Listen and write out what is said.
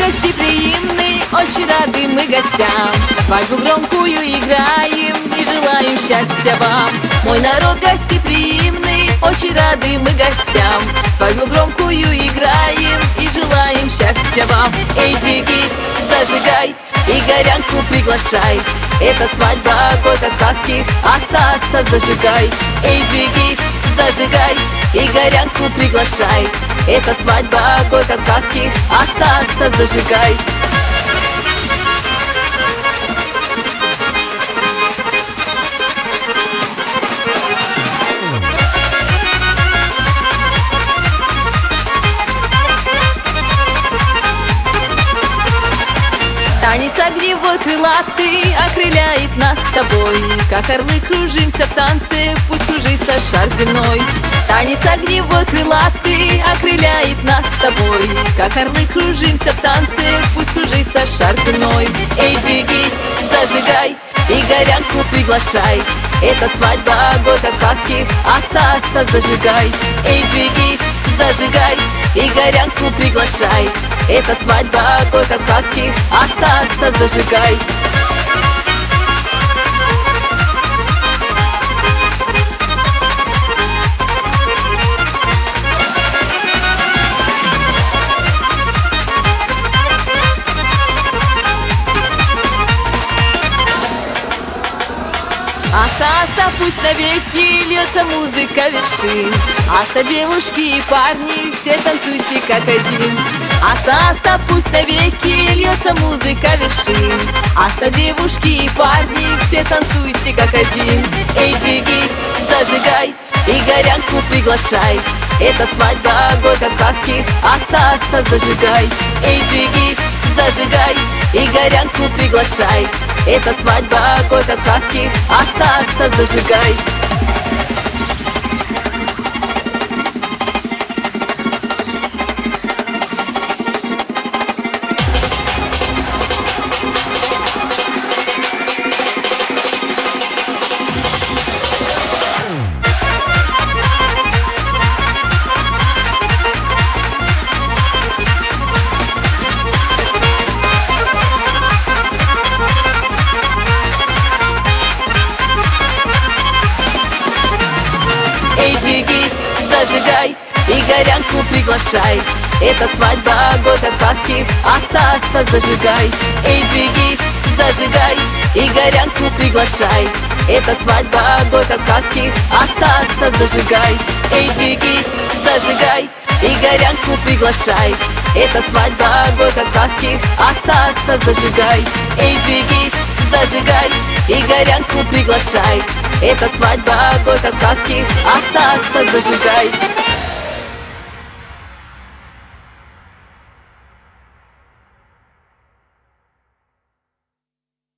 гостеприимный, очень рады мы гостям. Свадьбу громкую играем и желаем счастья вам. Мой народ гостеприимный, очень рады мы гостям. Свадьбу громкую играем и желаем счастья вам. Эй, джиги, зажигай и горянку приглашай. Это свадьба гой-кавказских, аса-аса зажигай. Эй, джиги, зажигай и горянку приглашай. Это свадьба гой-кавказских, аса-аса зажигай. Танец огневой крылатый окрыляет нас с тобой. Как орлы кружимся в танце, пусть кружится шар земной. Танец огневой крылатый окрыляет нас с тобой. Как орлы кружимся в танце, пусть кружится шар земной. Эй, джиги, зажигай и горянку приглашай. Это свадьба гой-кавказских, аса-аса зажигай. Эй, джиги, зажигай и горянку приглашай. Это свадьба гой-кавказских, аса-аса зажигай. Аса-аса, пусть навеки льется музыка вершин. Аса, девушки и парни, все танцуйте как один. Аса-аса, пусть навеки льется музыка вершин. Аса, девушки и парни, все танцуйте как один. Эй, джиги, зажигай и горянку приглашай. Это свадьба гой-кавказских, аса-аса зажигай. Эй, джиги, зажигай и горянку приглашай. Это свадьба гой-кавказских, аса-аса зажигай. Эй, джиги, зажигай и горянку приглашай. Это свадьба гой-кавказских, аса-аса зажигай. Эй, джиги, зажигай и горянку приглашай. Это свадьба гой-кавказских, аса-аса зажигай. Эй, джиги, зажигай и горянку приглашай. Это свадьба гой-кавказских, аса-аса зажигай. Эй, джиги, зажигай и горянку приглашай. Это свадьба гой-кавказских, аса-аса зажигай.